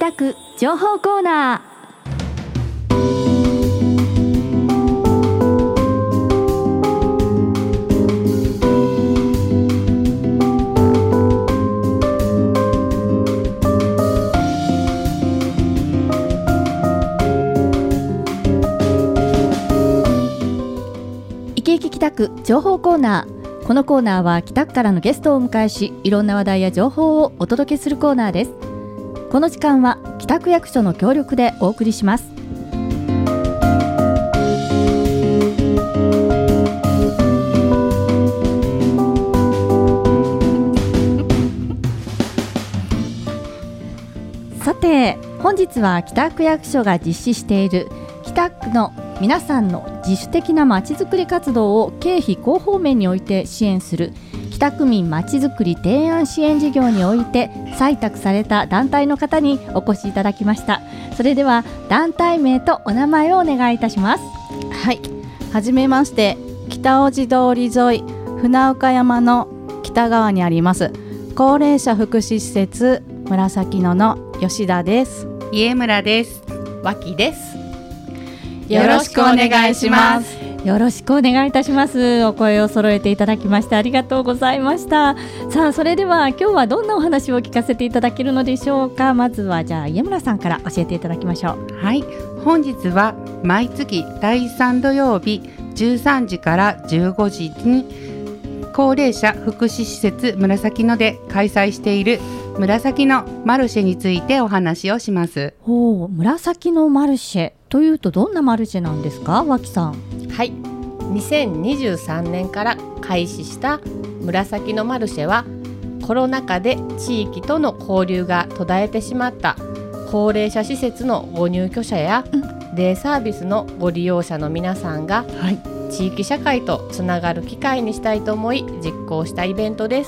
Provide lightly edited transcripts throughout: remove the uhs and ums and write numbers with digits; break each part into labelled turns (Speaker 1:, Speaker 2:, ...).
Speaker 1: 北区情報コーナー。イケイケ北区情報コーナー。このコーナーは北区からのゲストをお迎えし、いろんな話題や情報をお届けするコーナーです。この時間は北区役所の協力でお送りします。さて、本日は北区役所が実施している北区の皆さんの自主的なまちづくり活動を経費広報面において支援する北区民まちづくり提案支援事業において採択された団体の方にお越しいただきました。それでは団体名とお名前をお願いいたします。
Speaker 2: はい、はじめまして。北大路通り沿い船岡山の北側にあります高齢者福祉施設紫野の吉田です。
Speaker 3: 家村です。脇です。
Speaker 2: よろしくお願いします。
Speaker 1: よろしくお願いいたします。お声を揃えていただきましてありがとうございました。さあ、それでは今日はどんなお話を聞かせていただけるのでしょうか。まずはじゃあ家村さんから教えていただきましょう。
Speaker 3: はい、本日は毎月第3土曜日13時から15時に高齢者福祉施設紫野で開催している紫野マルシェについてお話をします。
Speaker 1: 紫野マルシェというとどんなマルシェなんですか、脇さん。
Speaker 4: はい、2023年から開始した紫のマルシェはコロナ禍で地域との交流が途絶えてしまった高齢者施設のご入居者や、デイサービスのご利用者の皆さんが、地域社会とつながる機会にしたいと思い実行したイベントです。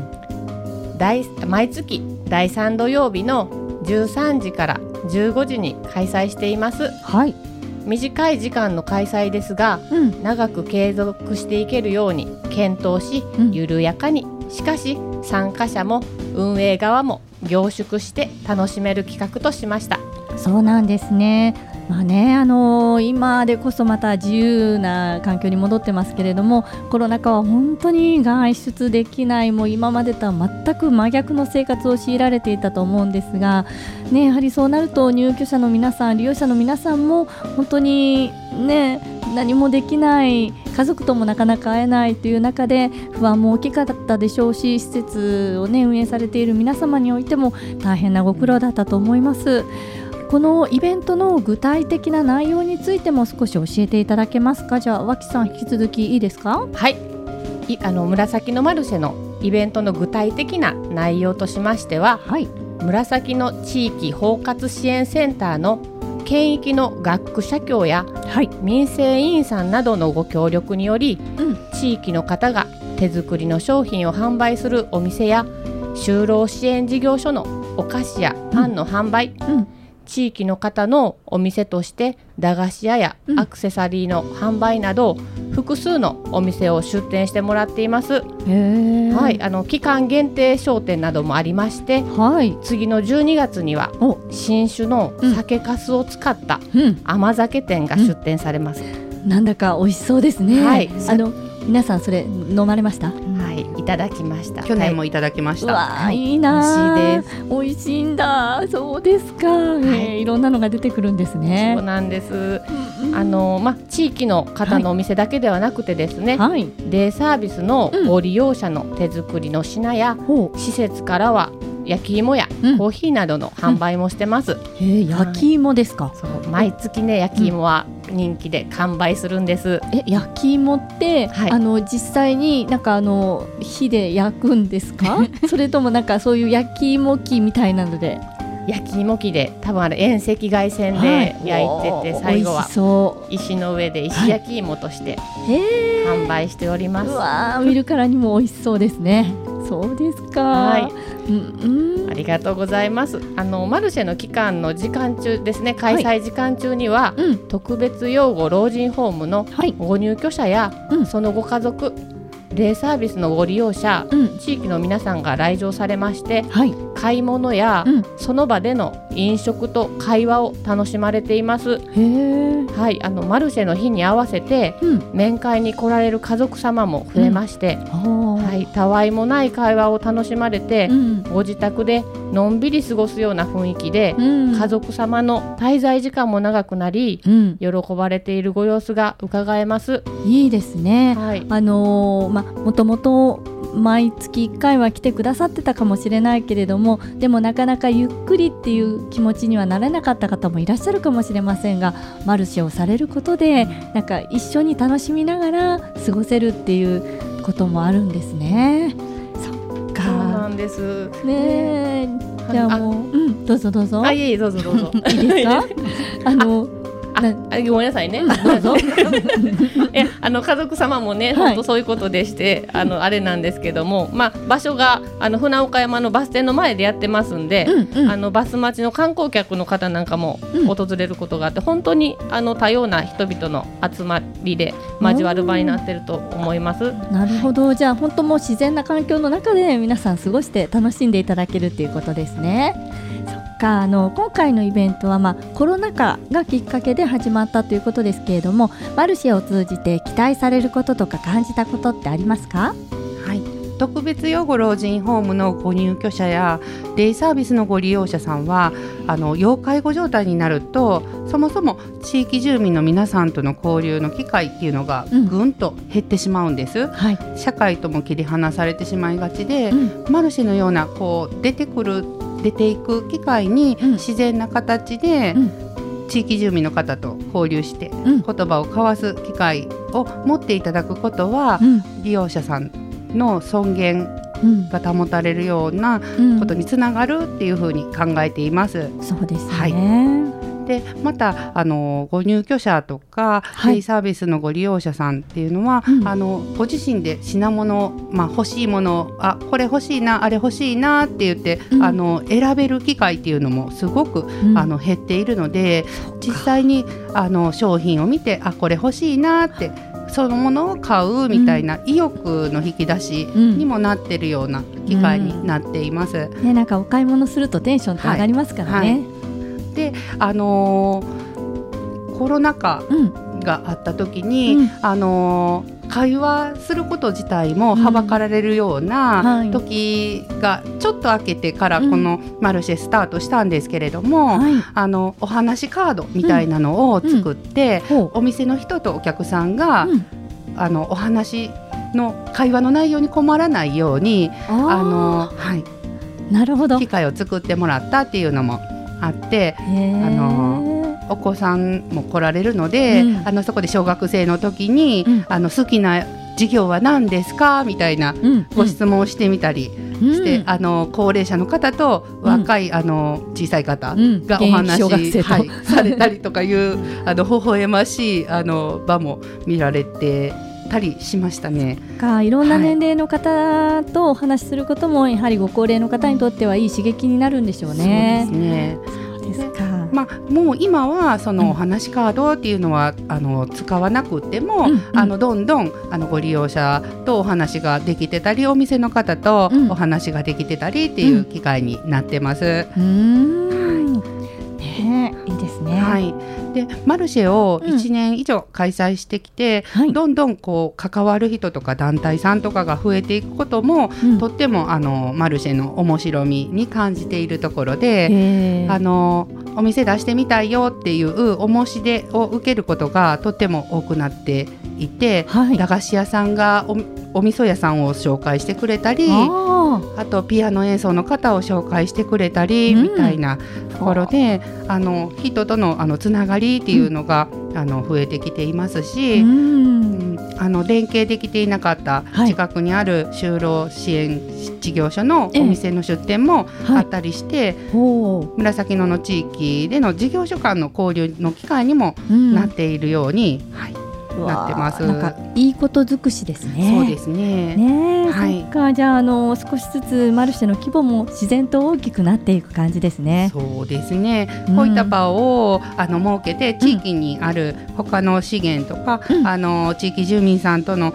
Speaker 4: 毎月第3土曜日の13時から15時に開催しています。短い時間の開催ですが、長く継続していけるように検討し、緩やかに、しかし参加者も運営側も凝縮して楽しめる企画としました。
Speaker 1: そうなんですね。今でこそまた自由な環境に戻ってますけれども、コロナ禍は本当に外出できない、もう今までとは全く真逆の生活を強いられていたと思うんですが、やはりそうなると入居者の皆さん、利用者の皆さんも本当に何もできない、家族ともなかなか会えないという中で不安も大きかったでしょうし、施設を運営されている皆様においても大変なご苦労だったと思います。このイベントの具体的な内容についても少し教えていただけますか。じゃあ脇さん、引き続きいいですか。
Speaker 4: はい、紫のマルシェのイベントの具体的な内容としましては、紫の地域包括支援センターの県域の学区社協や、民生委員さんなどのご協力により、地域の方が手作りの商品を販売するお店や就労支援事業所のお菓子やパンの販売、地域の方のお店として駄菓子屋やアクセサリーの販売など、複数のお店を出店してもらっています。期間限定商店などもありまして、次の12月には新種の酒粕を使った甘酒店が出店されます。
Speaker 1: なんだか美味しそうですね。皆さんそれ飲まれました？
Speaker 4: いただきました。
Speaker 3: 去年もいただきました。
Speaker 1: いいな。
Speaker 4: 美味しいです。
Speaker 1: 美味しいんだ。そうですか。いろんなのが出てくるんですね。
Speaker 4: そうなんです。地域の方のお店だけではなくてですね、デイサービスのご利用者の手作りの品や、施設からは焼き芋やコーヒーなどの販売もしてます。
Speaker 1: 焼き芋ですか。
Speaker 4: 毎月ね、焼き芋は人気で完売するんです。
Speaker 1: 焼き芋って、実際に火で焼くんですかそれともそういう焼き芋機みたいなので。
Speaker 4: 焼き芋機で、多分遠赤外線で焼いてて、最後は石の上で石焼き芋として販売しております。
Speaker 1: 見るからにも美味しそうですね。そうですか。
Speaker 4: ありがとうございます。マルシェの期間の時間中ですね、開催時間中には、特別養護老人ホームのご入居者や、そのご家族、デイサービスのご利用者、地域の皆さんが来場されまして、 買い物や、その場での飲食と会話を楽しまれています。はい、マルシェの日に合わせて、面会に来られる家族様も増えまして、はい、たわいもない会話を楽しまれて、ご自宅でのんびり過ごすような雰囲気で、家族様の滞在時間も長くなり、喜ばれているご様子が伺えます。
Speaker 1: いいですね、
Speaker 4: はい、
Speaker 1: もともと毎月1回は来てくださってたかもしれないけれども、でもなかなかゆっくりっていう気持ちにはなれなかった方もいらっしゃるかもしれませんが、マルシェをされることでなんか一緒に楽しみながら過ごせるっていうこともあるんですね。そっか、
Speaker 4: そうなんです
Speaker 1: ね。じゃあもう、どうぞどうぞ。
Speaker 4: いいどうぞどうぞ。
Speaker 1: いいですか？
Speaker 4: ごめんなさいね。
Speaker 1: どうぞ。
Speaker 4: 家族様もね、本当そういうことでして、あれなんですけども、場所が船岡山のバス停の前でやってますんで、バス待ちの観光客の方なんかも訪れることがあって、本当に多様な人々の集まりで交わる場になってると思います。
Speaker 1: なるほど。じゃあ本当もう自然な環境の中で皆さん過ごして楽しんでいただけるっていうことですね。今回のイベントは、コロナ禍がきっかけで始まったということですけれども、マルシェを通じて期待されることとか感じたことってありますか？
Speaker 3: はい、特別養護老人ホームのご入居者やデイサービスのご利用者さんは要介護状態になると、そもそも地域住民の皆さんとの交流の機会っていうのがぐんと減ってしまうんです、社会とも切り離されてしまいがちで、マルシェのような出ていく機会に自然な形で地域住民の方と交流して言葉を交わす機会を持っていただくことは、利用者さんの尊厳が保たれるようなことにつながるっていうふうに考えています。
Speaker 1: そうですね、
Speaker 3: でまたご入居者とかデイサービスのご利用者さんっていうのは、ご自身で品物、欲しいものこれ欲しいなあれ欲しいなって言って、選べる機会っていうのもすごく、減っているので、実際に商品を見てこれ欲しいなってそのものを買うみたいな意欲の引き出しにもなっているような機会になっています、
Speaker 1: なんかお買い物するとテンションって上がりますからね、
Speaker 3: でコロナ禍があった時に、会話すること自体もはばかられるような時がちょっと空けてからこのマルシェスタートしたんですけれども、お話カードみたいなのを作って、お店の人とお客さんが、お話の会話の内容に困らないように
Speaker 1: なるほど、
Speaker 3: 機会を作ってもらったっていうのもあって、お子さんも来られるので、そこで小学生の時に、好きな授業は何ですかみたいなご質問をしてみたりして、高齢者の方と若い、小さい方がお話、されたりとかいう微笑ましい場も見られてたりしましたね。
Speaker 1: いろんな年齢の方とお話しすることも、やはりご高齢の方にとってはいい刺激になるんでしょうね。
Speaker 3: そうですね。
Speaker 1: そうですか。
Speaker 3: もう今はそのお話カードっていうのは使わなくても、どんどんご利用者とお話ができてたり、お店の方とお話ができてたりっていう機会になってます。
Speaker 1: いいですね。
Speaker 3: でマルシェを1年以上開催してきて、どんどん関わる人とか団体さんとかが増えていくことも、とってもマルシェの面白みに感じているところで、お店出してみたいよっていうお申し出を受けることがとっても多くなっていて、駄菓子屋さんがお味噌屋さんを紹介してくれたり、あとピアノ演奏の方を紹介してくれたり、みたいなところで人とのつながりっていうのが増えてきていますし、連携できていなかった近くにある就労支援事業所のお店の出店もあったりして、紫野の地域での事業所間の交流の機会にもなっているように、なってます。
Speaker 1: なんかいいこと尽くしですね。
Speaker 3: そうですね。
Speaker 1: そっか。じゃあ少しずつマルシェの規模も自然と大きくなっていく感じですね。
Speaker 3: そうですね。こういった場を設けて地域にある他の資源とか、地域住民さんとの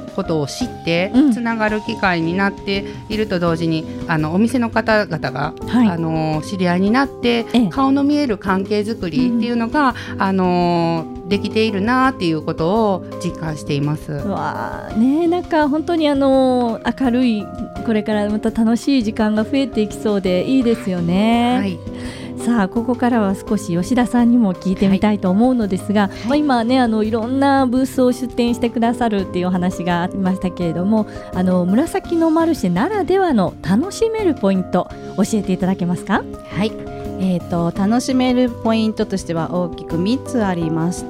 Speaker 3: ことを知ってつながる機会になっていると同時に、お店の方々が、知り合いになって顔の見える関係づくりっていうのが、できているなっていうことを実感しています。
Speaker 1: わね、なんか本当に明るいこれからまた楽しい時間が増えていきそうでいいですよね。はい、さあここからは少し吉田さんにも聞いてみたいと思うのですが、今ねいろんなブースを出展してくださるっていうお話がありましたけれども、紫のマルシェならではの楽しめるポイント教えていただけますか？
Speaker 2: はい、楽しめるポイントとしては大きく3つありまして、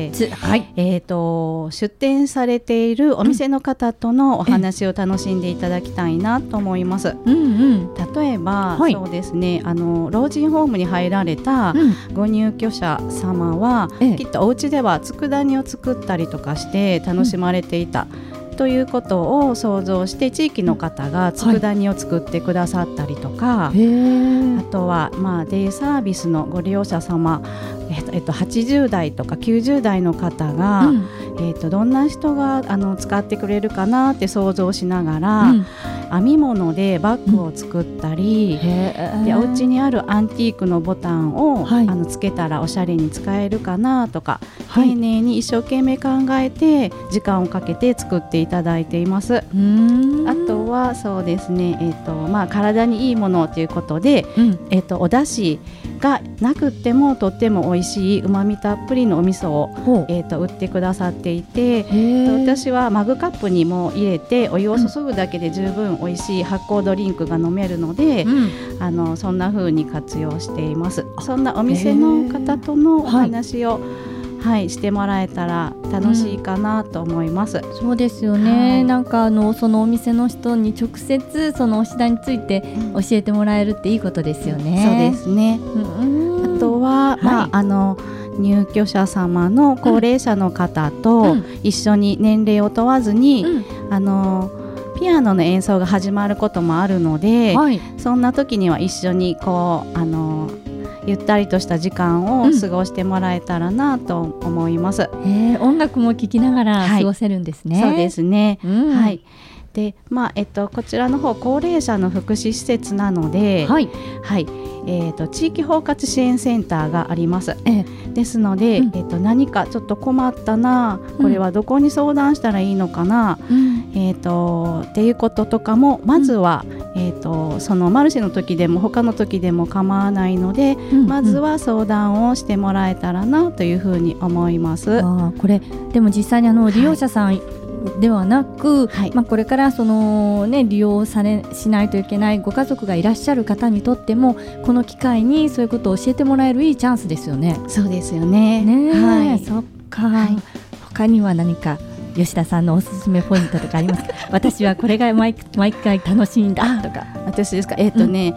Speaker 2: はい、出店されているお店の方とのお話を楽しんでいただきたいなと思います。例えば、そうですね、老人ホームに入られたご入居者様は、きっとお家では佃煮を作ったりとかして楽しまれていた、ということを想像して地域の方が佃煮を作ってくださったりとか、あとは、デイサービスのご利用者様、80代とか90代の方が、どんな人が使ってくれるかなって想像しながら、編み物でバッグを作ったり、でお家にあるアンティークのボタンを、つけたらおしゃれに使えるかなとか、丁寧に一生懸命考えて時間をかけて作っていただいています。あとはそうですね、体にいいものということで、お出汁がなくってもとっても美味しいうまみたっぷりのお味噌を、売ってくださっていて、私はマグカップにも入れてお湯を注ぐだけで十分美味しい発酵ドリンクが飲めるので、そんな風に活用しています。そんなお店の方とのお話を、してもらえたら楽しいかなと思います。
Speaker 1: そうですよね、なんかそのお店の人に直接そのお品について教えてもらえるっていいことですよね。
Speaker 2: そうですね。あとは、入居者様の高齢者の方と一緒に年齢を問わずに、ピアノの演奏が始まることもあるので、そんな時には一緒にゆったりとした時間を過ごしてもらえたらなと思います。
Speaker 1: 音楽も聴きながら過ごせるんですね。
Speaker 2: そうですね。で、こちらの方高齢者の福祉施設なので、地域包括支援センターがあります。ですので、何かちょっと困ったな、これはどこに相談したらいいのかな、っていうこととかもまずは、そのマルシェの時でも他の時でも構わないので、まずは相談をしてもらえたらなというふうに思います。
Speaker 1: これでも実際に利用者さん、ではなく、これから利用しないといけないご家族がいらっしゃる方にとってもこの機会にそういうことを教えてもらえるいいチャンスですよね。
Speaker 2: そうですよね。
Speaker 1: そっか、他には何か吉田さんのおすすめポイントとかありますか？私はこれが毎回楽しいんだとか。
Speaker 2: 私ですか？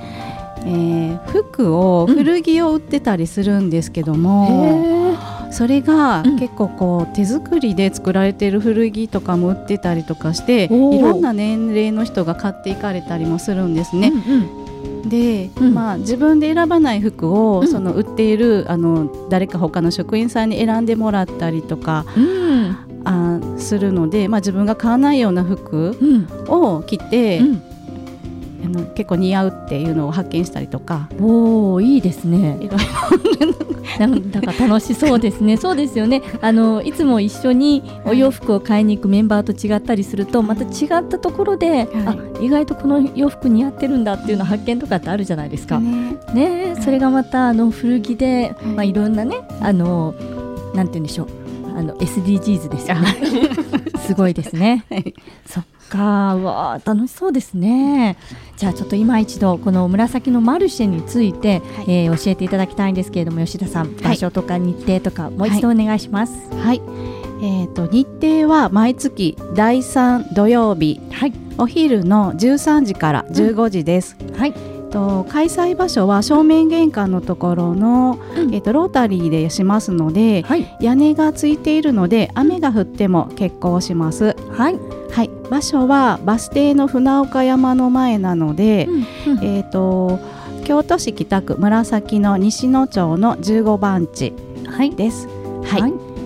Speaker 2: 服を古着を売ってたりするんですけども、それが結構手作りで作られている古着とかも売ってたりとかして、いろんな年齢の人が買っていかれたりもするんですね。で、自分で選ばない服をその売っている誰か他の職員さんに選んでもらったりとか、するので、自分が買わないような服を着て、結構似合うっていうのを発見したりとか。
Speaker 1: いいですね。いろいろだから楽しそうですね。そうですよね。いつも一緒にお洋服を買いに行くメンバーと違ったりすると、また違ったところで、意外とこの洋服似合ってるんだっていうの発見とかってあるじゃないですか。それがまた古着で、いろんなね、なんて言うんでしょう、SDGs ですよね。すごいですね。そっか、楽しそうですね。じゃあちょっと今一度この紫のマルシェについて、教えていただきたいんですけれども、吉田さん、場所とか日程とかもう一度お願いします。
Speaker 2: 日程は毎月第3土曜日、お昼の13時から15時です。開催場所は正面玄関のところの、ロータリーでしますので、屋根がついているので雨が降っても結構します。場所はバス停の船岡山の前なので、京都市北区紫の西野町の15番地です。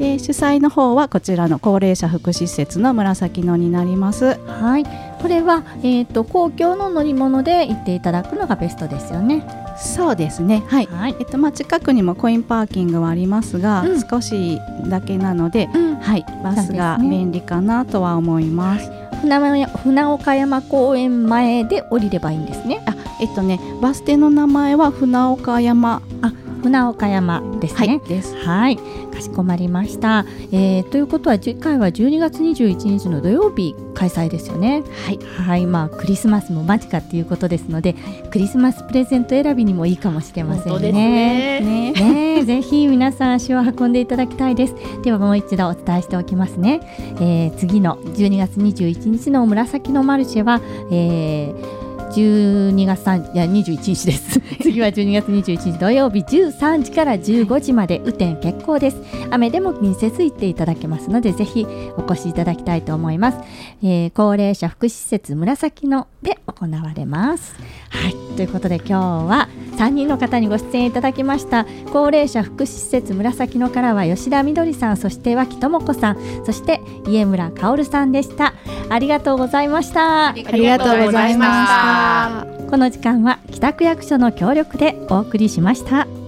Speaker 2: で主催の方はこちらの高齢者福祉施設の紫野になります。
Speaker 1: はい、これは、公共の乗り物で行っていただくのがベストですよね。
Speaker 2: そうですね、はい、はい、近くにもコインパーキングはありますが、少しだけなので、はい、バスが便利かなとは思います。
Speaker 1: 船岡山公園前で降りればいいんですね。
Speaker 2: バス停の名前は船岡山。
Speaker 1: 船岡山ですね。
Speaker 2: はい、です。
Speaker 1: はい、かしこまりました。ということは次回は12月21日の土曜日開催ですよね。
Speaker 2: はい、
Speaker 1: はい、クリスマスも間近っていうことですので、クリスマスプレゼント選びにもいいかもしれませんね。
Speaker 4: 本当ですね。
Speaker 1: ね、ぜひ皆さん足を運んでいただきたいです。ではもう一度お伝えしておきますね。次の12月21日の紫のマルシェは、12月21日です次は12月21日土曜日13時から15時まで雨天決行です。雨でも気にせず行っていただけますので、ぜひお越しいただきたいと思います。高齢者福祉施設紫野で行われます。はい、ということで今日は3人の方にご出演いただきました。高齢者福祉施設紫野からは吉田みどりさん、そして脇智子さん、そして家村薫さんでした。ありがとうございました。
Speaker 2: ありがとうございました。
Speaker 1: この時間は北区役所の協力でお送りしました。